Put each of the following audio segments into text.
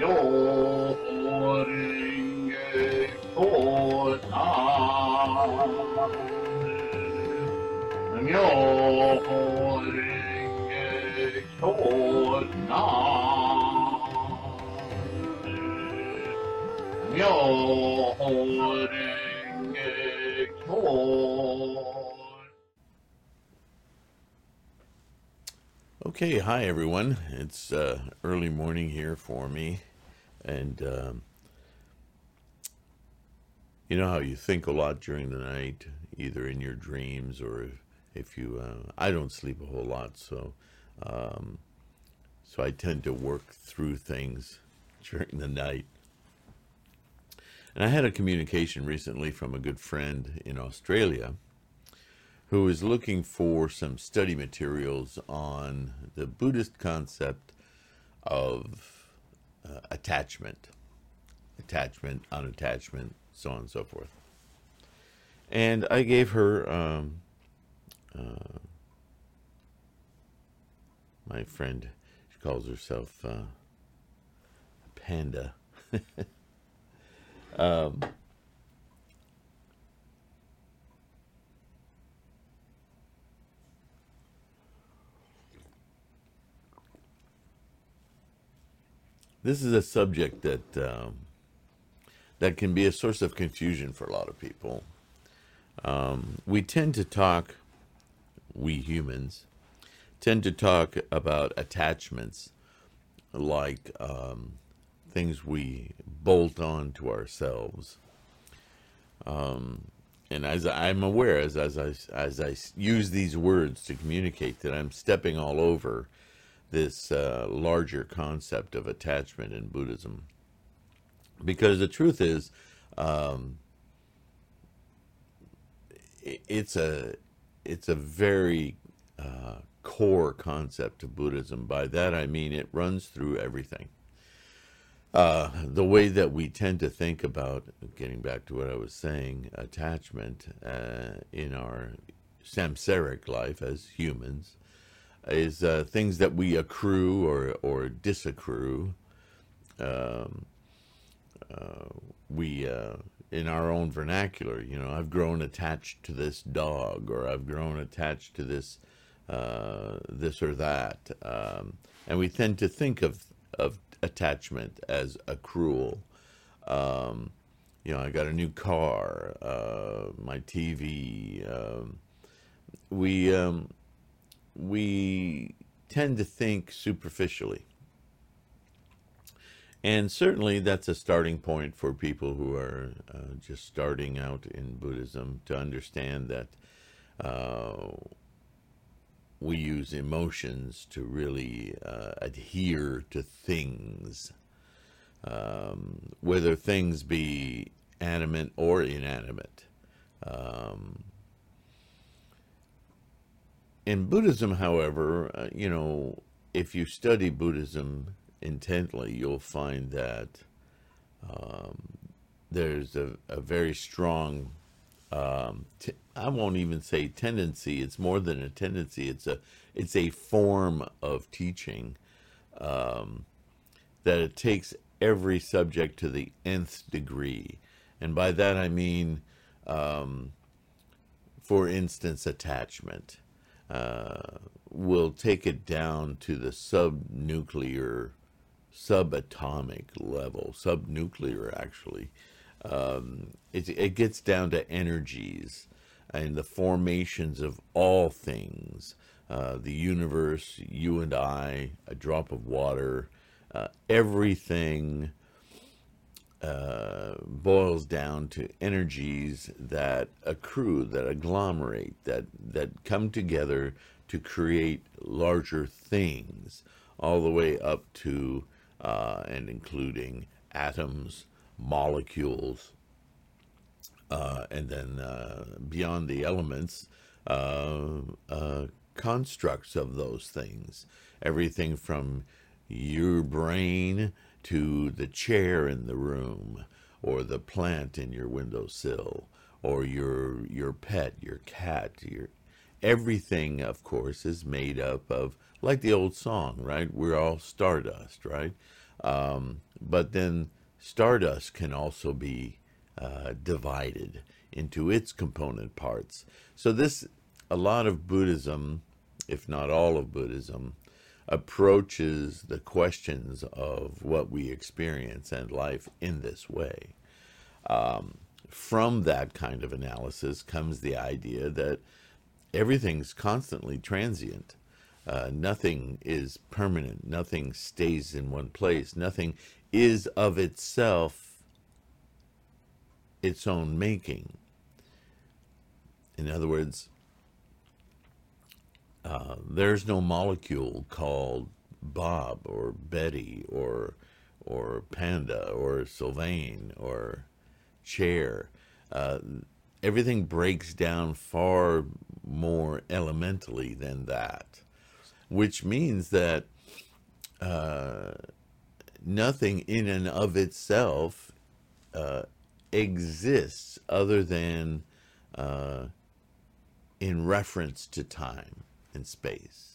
Okay, hi everyone. It's early morning here for me, and you know how you think a lot during the night, either in your dreams or if you. I don't sleep a whole lot, um, so I tend to work through things during the night. And I had a communication recently from a good friend in Australia who is looking for some study materials on the Buddhist concept of attachment, unattachment, so on and so forth. And I gave her my friend. She calls herself Panda. um, this is a subject that can be a source of confusion for a lot of people. We tend to talk, we humans tend to talk about attachments like things we bolt on to ourselves. And as I'm aware, as I use these words to communicate, that I'm stepping all over this larger concept of attachment in Buddhism. Because the truth is, um, it's a very core concept of Buddhism. By that I mean it runs through everything. The way that we tend to think about, getting back to what I was saying, attachment in our samsaric life as humans, is things that we accrue or disaccrue. Um, we in our own vernacular, I've grown attached to this dog, or I've grown attached to this or that, and we tend to think of attachment as accrual. um, I got a new car, my TV. We tend to think superficially. And certainly that's a starting point for people who are just starting out in Buddhism, to understand that uh, we use emotions to really adhere to things, whether things be animate or inanimate. Um, in Buddhism, however, if you study Buddhism intently, you'll find that um, there's a very strong, I won't even say tendency. It's more than a tendency. It's a form of teaching, um, that it takes every subject to the nth degree, and by that I mean, um, for instance, attachment. Will take it down to the subnuclear, subatomic level, subnuclear actually. It gets down to energies and the formations of all things, the universe, you and I, a drop of water, everything boils down to energies that accrue, that agglomerate, that come together to create larger things, all the way up to and including atoms, molecules, and then beyond the elements, uh, constructs of those things. Everything from your brain to the chair in the room, or the plant in your windowsill, or your pet, your cat, your everything, of course, is made up of, like the old song, right? We're all stardust, right? But then stardust can also be divided into its component parts. So a lot of Buddhism, if not all of Buddhism, approaches the questions of what we experience and life in this way. From that kind of analysis comes the idea that everything's constantly transient. Nothing is permanent. Nothing stays in one place. Nothing is of itself its own making. In other words, there's no molecule called Bob or Betty or Panda or Sylvain or Chair. Everything breaks down far more elementally than that, which means that nothing in and of itself exists other than in reference to time and space.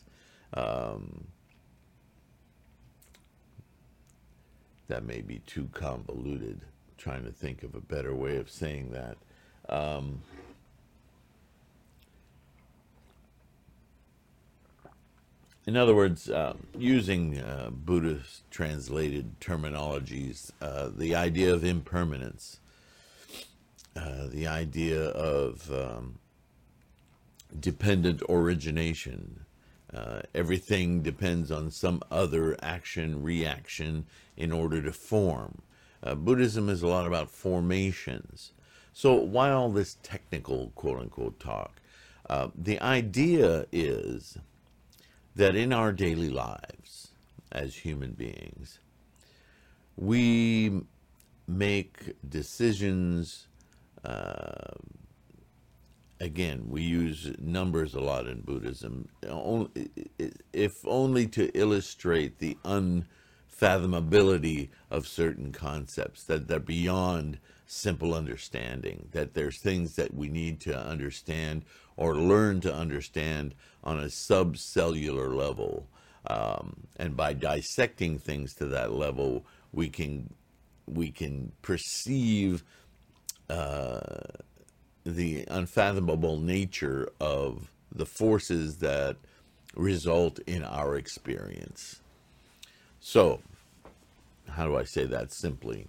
That may be too convoluted. Trying to think of a better way of saying that. In other words, using Buddhist translated terminologies, the idea of impermanence, the idea of dependent origination. Everything depends on some other action, reaction in order to form. Buddhism is a lot about formations. So why all this technical, quote-unquote, talk? The idea is that in our daily lives as human beings, we make decisions. Again, we use numbers a lot in Buddhism, if only to illustrate the unfathomability of certain concepts, that they're beyond simple understanding, that there's things that we need to understand or learn to understand on a subcellular level. And by dissecting things to that level, we can perceive the unfathomable nature of the forces that result in our experience. So, how do I say that simply?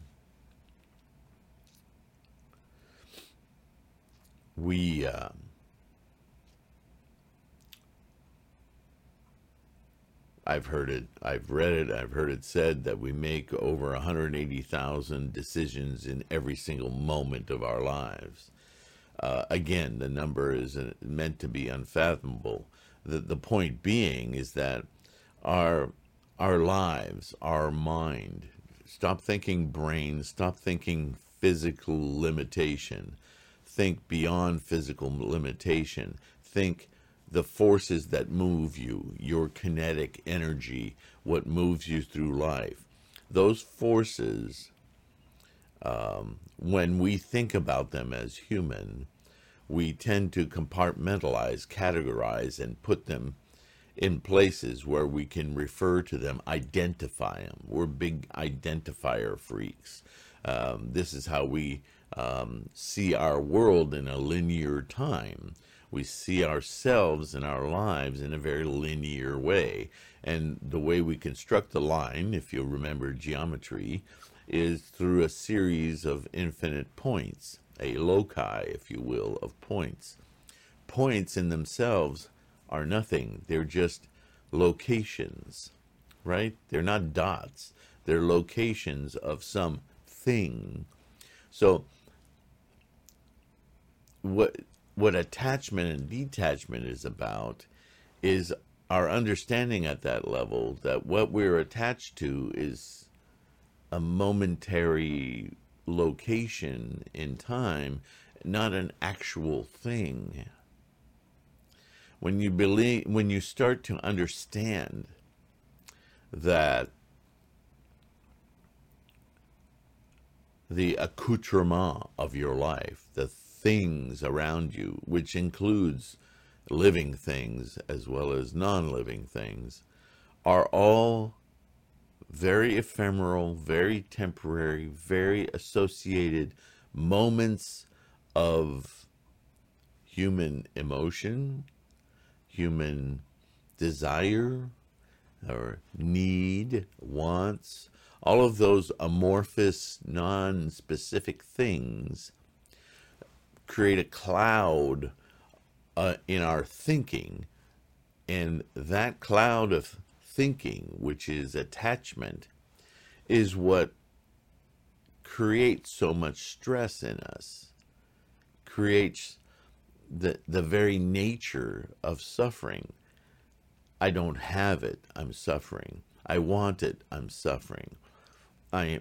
I've heard it, I've read it, I've heard it said that we make over 180,000 decisions in every single moment of our lives. Again, the number is meant to be unfathomable. The point being is that our lives, our mind, stop thinking brain, stop thinking physical limitation, think beyond physical limitation, think the forces that move you, your kinetic energy, what moves you through life. Those forces, when we think about them as human, we tend to compartmentalize, categorize, and put them in places where we can refer to them, identify them. We're big identifier freaks. This is how we see our world in a linear time. We see ourselves and our lives in a very linear way. And the way we construct the line, if you'll remember geometry, is through a series of infinite points, a loci, if you will, of points. Points in themselves are nothing. They're just locations, right? They're not dots. They're locations of some thing. So what attachment and detachment is about is our understanding at that level that what we're attached to is a momentary location in time, not an actual thing. When you start to understand that the accoutrement of your life, the things around you, which includes living things as well as non-living things, are all very ephemeral, very temporary, very associated moments of human emotion, human desire, or need, wants, all of those amorphous, non-specific things create a cloud in our thinking. And that cloud of thinking, which is attachment, is what creates so much stress in us, creates the very nature of suffering. I don't have it, I'm suffering. I want it, I'm suffering. I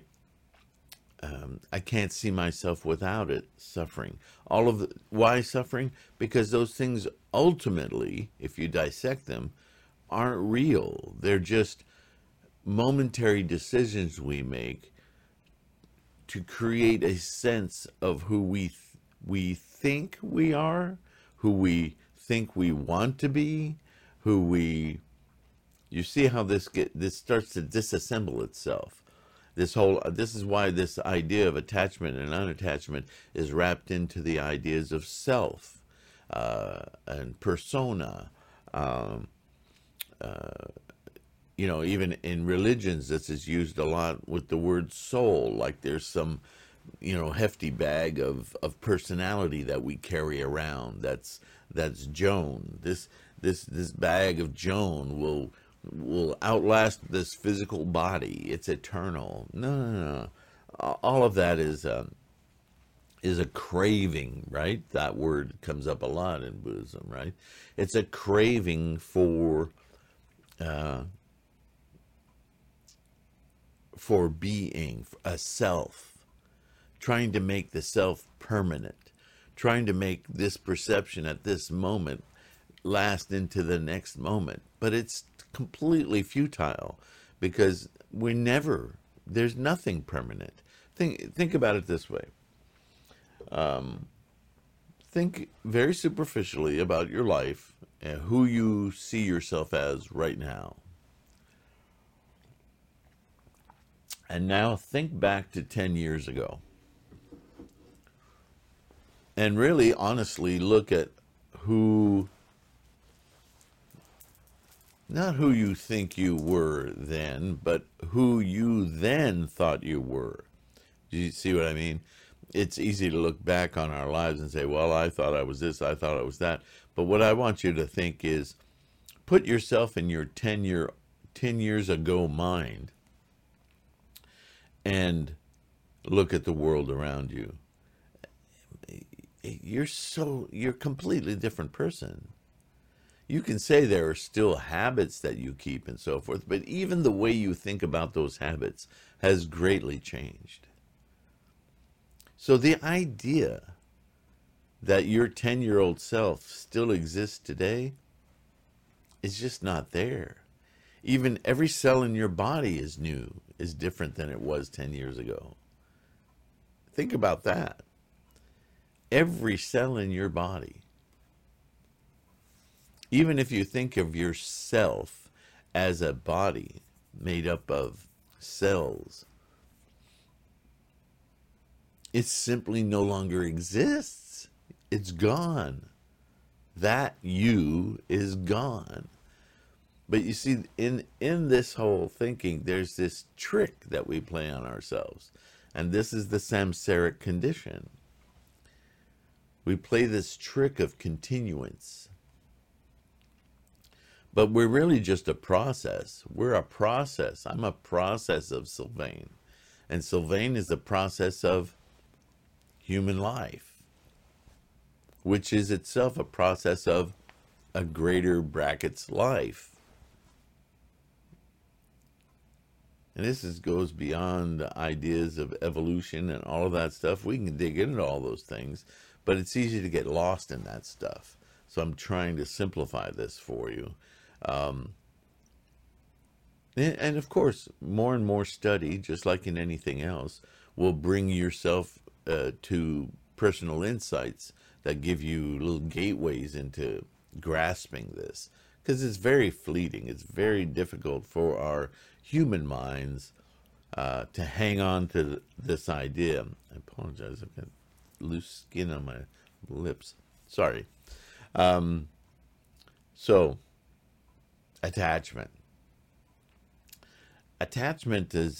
can't see myself without it, suffering. Why suffering? Because those things ultimately, if you dissect them, aren't real. They're just momentary decisions we make to create a sense of who we think we are, who we think we want to be, you see how this starts to disassemble itself. This is why this idea of attachment and unattachment is wrapped into the ideas of self and persona. Even in religions, this is used a lot with the word soul, like there's some, hefty bag of personality that we carry around. That's Joan. This bag of Joan will outlast this physical body. It's eternal. No. All of that is a craving, right? That word comes up a lot in Buddhism, right? It's a craving for being a self, trying to make the self permanent, trying to make this perception at this moment last into the next moment. But it's completely futile because there's nothing permanent. Think about it this way. Think very superficially about your life and who you see yourself as right now. And now think back to 10 years ago. And really, honestly, look at not who you think you were then, but who you then thought you were. Do you see what I mean? It's easy to look back on our lives and say, well, I thought I was this, I thought I was that. But what I want you to think is, put yourself in your 10 years ago mind and look at the world around you. You're a completely different person. You can say there are still habits that you keep and so forth, but even the way you think about those habits has greatly changed. So the idea that your 10-year-old self still exists today is just not there. Even every cell in your body is different than it was 10 years ago. Think about that. Every cell in your body. Even if you think of yourself as a body made up of cells, it simply no longer exists. It's gone. That you is gone. But you see, in this whole thinking, there's this trick that we play on ourselves. And this is the samsaric condition. We play this trick of continuance. But we're really just a process. We're a process. I'm a process of Sylvain. And Sylvain is the process of human life, which is itself a process of a greater brackets life. And this goes beyond the ideas of evolution and all of that stuff. We can dig into all those things, but it's easy to get lost in that stuff. So I'm trying to simplify this for you. And of course, more and more study, just like in anything else, will bring yourself to personal insights that give you little gateways into grasping this. because it's very fleeting. It's very difficult for our human minds to hang on to this idea. I apologize. I've got loose skin on my lips. Sorry. So, attachment. Attachment is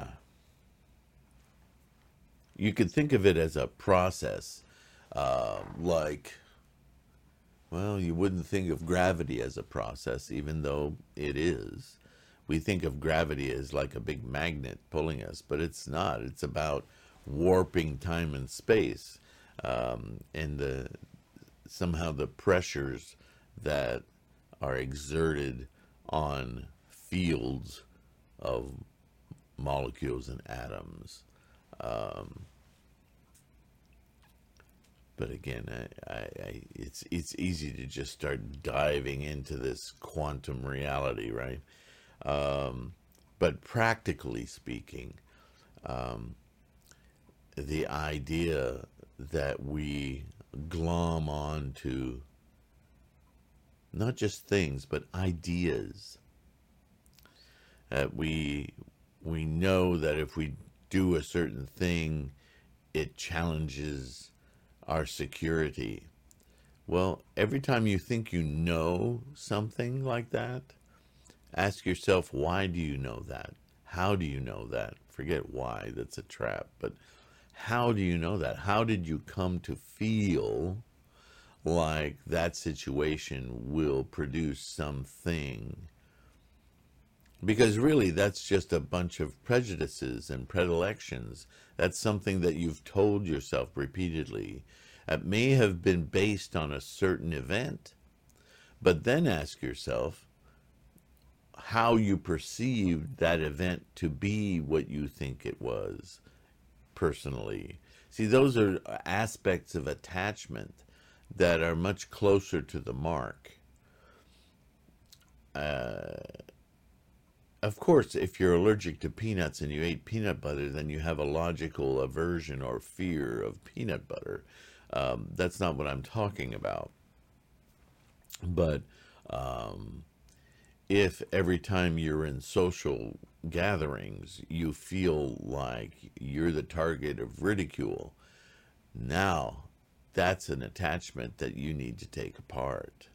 you could think of it as a process, like, well, you wouldn't think of gravity as a process, even though it is. We think of gravity as like a big magnet pulling us, but it's not. It's about warping time and space, and somehow the pressures that are exerted on fields of molecules and atoms. But again, it's easy to just start diving into this quantum reality, right? But practically speaking, the idea that we glom onto not just things, but ideas. That we know that if we do a certain thing, it challenges our security. Well, every time you think you know something like that, ask yourself, why do you know that? How do you know that? Forget why, that's a trap. But how do you know that? How did you come to feel like that situation will produce something? Because really, that's just a bunch of prejudices and predilections. That's something that you've told yourself repeatedly. It may have been based on a certain event, but then ask yourself how you perceived that event to be what you think it was personally. See, those are aspects of attachment that are much closer to the mark. Of course, if you're allergic to peanuts and you ate peanut butter, then you have a logical aversion or fear of peanut butter. That's not what I'm talking about. But if every time you're in social gatherings, you feel like you're the target of ridicule, now that's an attachment that you need to take apart.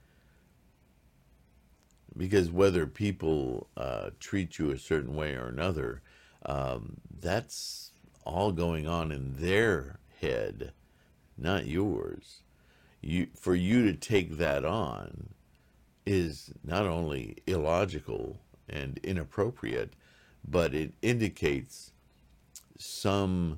Because whether people treat you a certain way or another, that's all going on in their head, not yours. For you to take that on is not only illogical and inappropriate, but it indicates some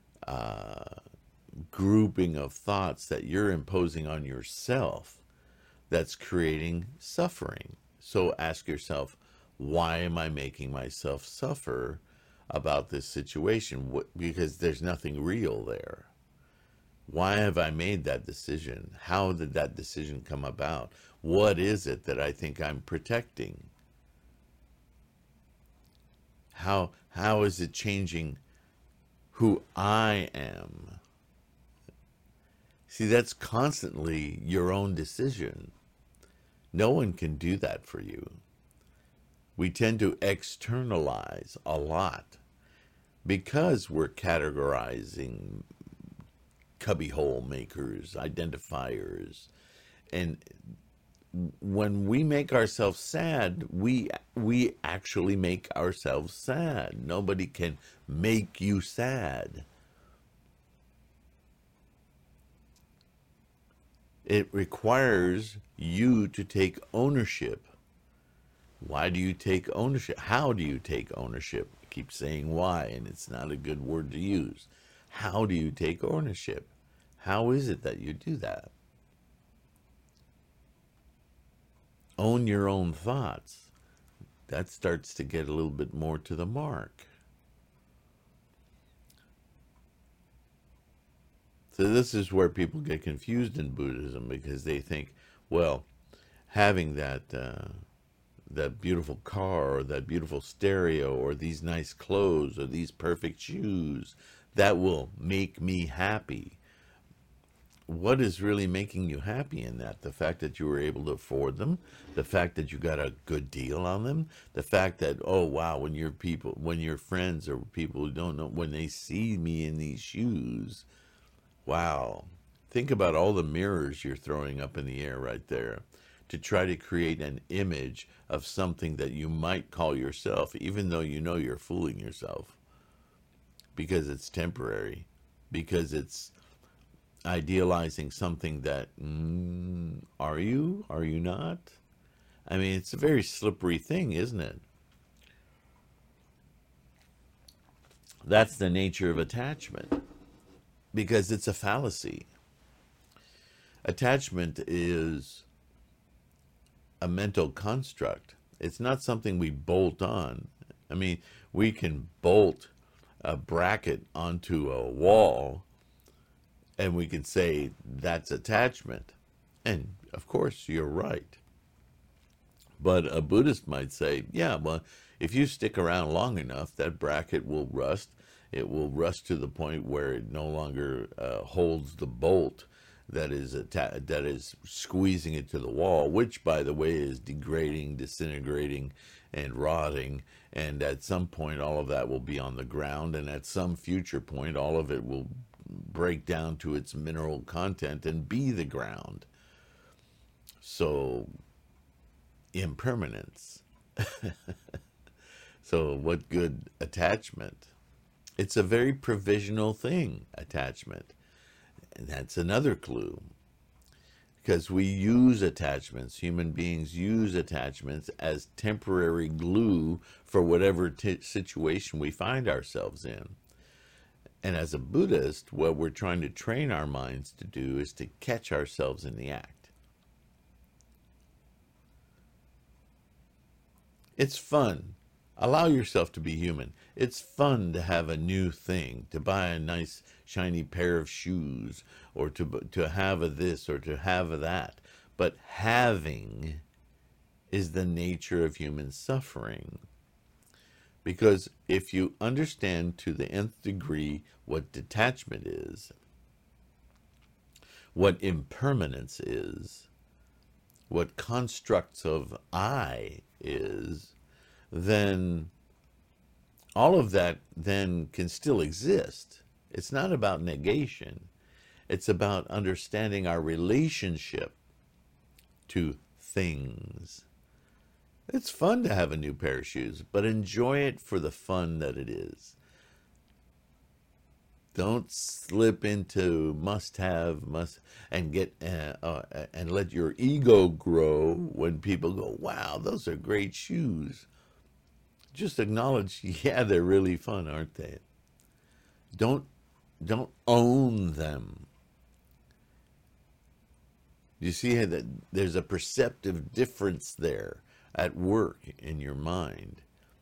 grouping of thoughts that you're imposing on yourself that's creating suffering. So ask yourself, why am I making myself suffer about this situation? Because there's nothing real there. Why have I made that decision? How did that decision come about? What is it that I think I'm protecting? How is it changing who I am? See, that's constantly your own decision. No one can do that for you. We tend to externalize a lot because we're categorizing cubbyhole makers, identifiers. And when we make ourselves sad, we actually make ourselves sad. Nobody can make you sad. It requires you to take ownership. Why do you take ownership? How do you take ownership? I keep saying why, and it's not a good word to use. How do you take ownership? How is it that you do that? Own your own thoughts. That starts to get a little bit more to the mark. So this is where people get confused in Buddhism, because they think, well, having that beautiful car or that beautiful stereo or these nice clothes or these perfect shoes, that will make me happy. what is really making you happy in that? The fact that you were able to afford them, the fact that you got a good deal on them, the fact that, oh wow, when your friends or people who don't know, when they see me in these shoes, wow. Think about all the mirrors you're throwing up in the air right there to try to create an image of something that you might call yourself, even though you know you're fooling yourself because it's temporary, because it's idealizing something that, are you? Are you not? I mean, it's a very slippery thing, isn't it? That's the nature of attachment because it's a fallacy. Attachment is a mental construct. It's not something we bolt on. I mean, we can bolt a bracket onto a wall and we can say that's attachment. And of course, you're right. But a Buddhist might say, yeah, well, if you stick around long enough, that bracket will rust. It will rust to the point where it no longer holds the bolt that is squeezing it to the wall, which, by the way, is degrading, disintegrating, and rotting. And at some point, all of that will be on the ground. And at some future point, all of it will break down to its mineral content and be the ground. So, impermanence. So, what good attachment? It's a very provisional thing, attachment. And that's another clue. Because we use attachments, human beings use attachments as temporary glue for whatever situation we find ourselves in. And as a Buddhist, what we're trying to train our minds to do is to catch ourselves in the act. It's fun. Allow yourself to be human. It's fun to have a new thing, to buy a nice shiny pair of shoes, or to have a this or to have a that. But having is the nature of human suffering. Because if you understand to the nth degree what detachment is, what impermanence is, what constructs of I is, then all of that then can still exist. It's not about negation. It's about understanding our relationship to things. It's fun to have a new pair of shoes, but enjoy it for the fun that it is. Don't slip into must and get and let your ego grow when people go, wow, those are great shoes. Just acknowledge, yeah, they're really fun, aren't they? Don't own them. You see that there's a perceptive difference there at work in your mind.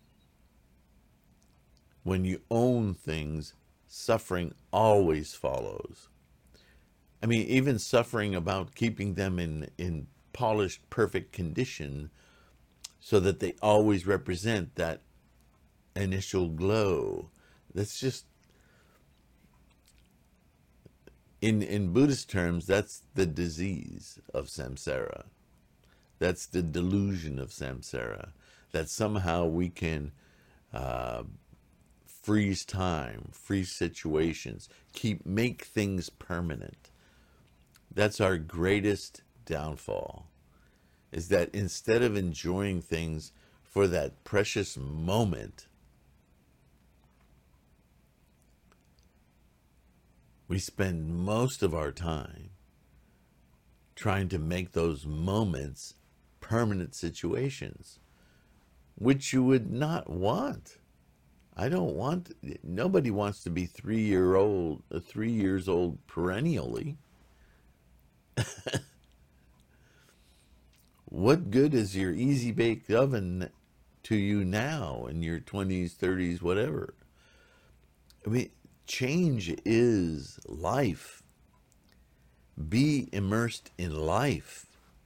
When you own things, suffering always follows. I mean, even suffering about keeping them in polished, perfect condition so that they always represent that initial glow. That's just, in Buddhist terms, that's the disease of samsara. That's the delusion of samsara. That somehow we can freeze time, freeze situations, make things permanent. That's our greatest downfall, is that instead of enjoying things for that precious moment, we spend most of our time trying to make those moments permanent situations, which you would not want. Nobody wants to be 3 years old perennially. What good is your easy baked oven to you now in your 20s, 30s, whatever? I mean, change is life. Be immersed in life.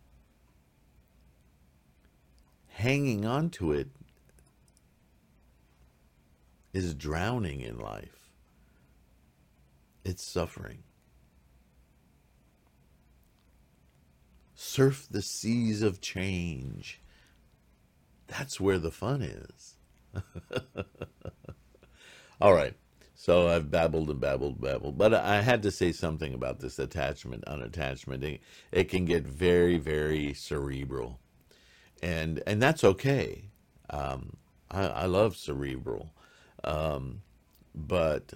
Hanging on to it is drowning in life. It's suffering. surf the seas of change. That's where the fun is. All right. So I've babbled and babbled, babbled, but I had to say something about this attachment, unattachment. It can get very, very cerebral, and that's okay. I love cerebral, but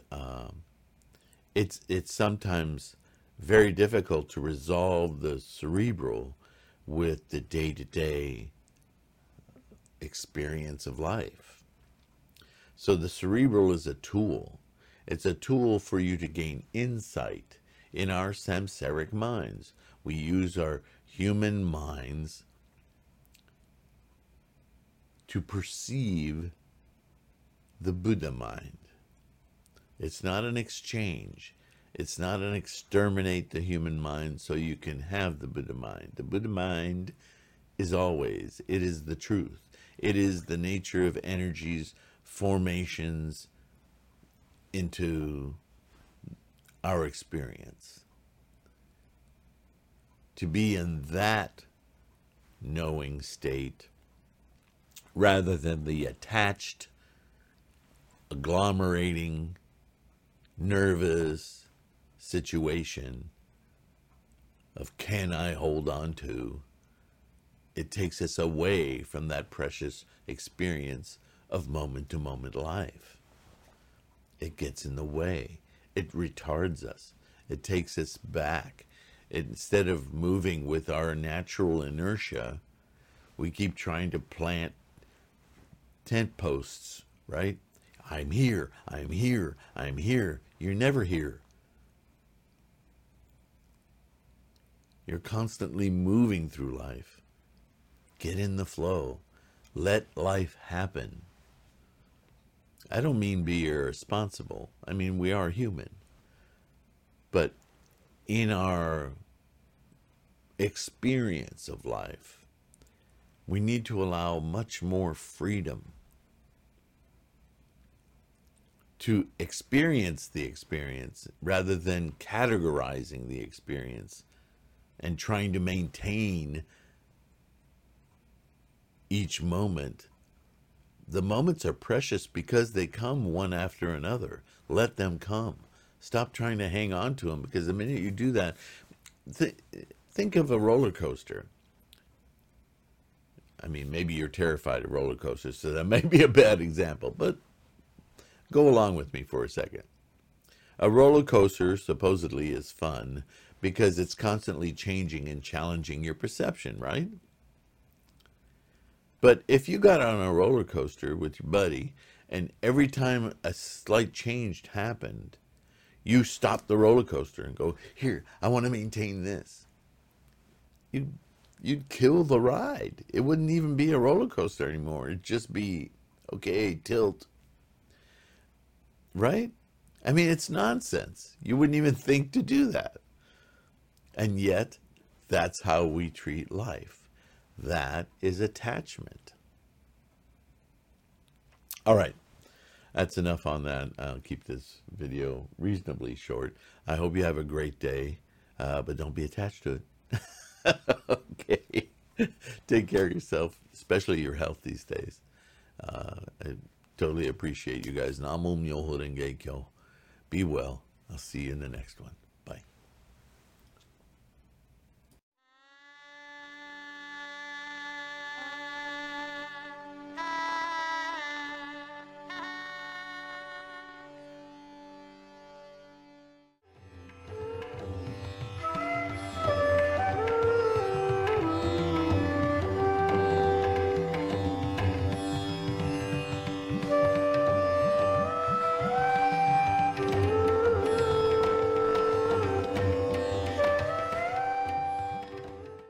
it's sometimes very difficult to resolve the cerebral with the day-to-day experience of life. So the cerebral is a tool. It's a tool for you to gain insight in our samsaric minds. We use our human minds to perceive the Buddha mind. It's not an exchange. It's not an exterminate the human mind so you can have the Buddha mind. The Buddha mind is always, it is the truth. It is the nature of energies, formations into our experience. To be in that knowing state rather than the attached, agglomerating, nervous situation of can I hold on to, it takes us away from that precious experience of moment-to-moment life. It gets in the way. It retards us. It takes us back. Instead of moving with our natural inertia, we keep trying to plant tent posts, right? I'm here, I'm here, I'm here. You're never here. You're constantly moving through life. Get in the flow. Let life happen. I don't mean be irresponsible. I mean, we are human. But in our experience of life, we need to allow much more freedom to experience the experience rather than categorizing the experience and trying to maintain each moment. The moments are precious because they come one after another. Let them come. Stop trying to hang on to them, because the minute you do that, think of a roller coaster. I mean, maybe you're terrified of roller coasters, so that may be a bad example, but go along with me for a second. A roller coaster supposedly is fun because it's constantly changing and challenging your perception, right? But if you got on a roller coaster with your buddy and every time a slight change happened, you stop the roller coaster and go, here, I want to maintain this. You'd kill the ride. It wouldn't even be a roller coaster anymore. It'd just be, okay, tilt. Right? I mean, it's nonsense. You wouldn't even think to do that. And yet, that's how we treat life. That is attachment. All right. That's enough on that. I'll keep this video reasonably short. I hope you have a great day, but don't be attached to it. Okay. Take care of yourself, especially your health these days. I totally appreciate you guys. Namum Myoho Renge Kyo. Be well. I'll see you in the next one.